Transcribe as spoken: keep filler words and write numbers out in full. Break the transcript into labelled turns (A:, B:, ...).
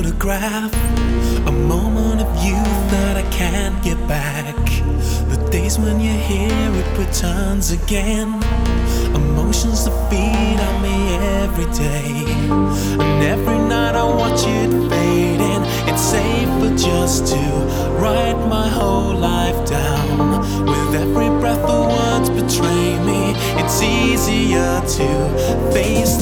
A: photograph, a moment of youth that I can't get back. The days when you're here, it returns again. Emotions that feed on me every day, and every night I watch it fading. It's safer just to write my whole life down. With every breath the words betray me. It's easier to face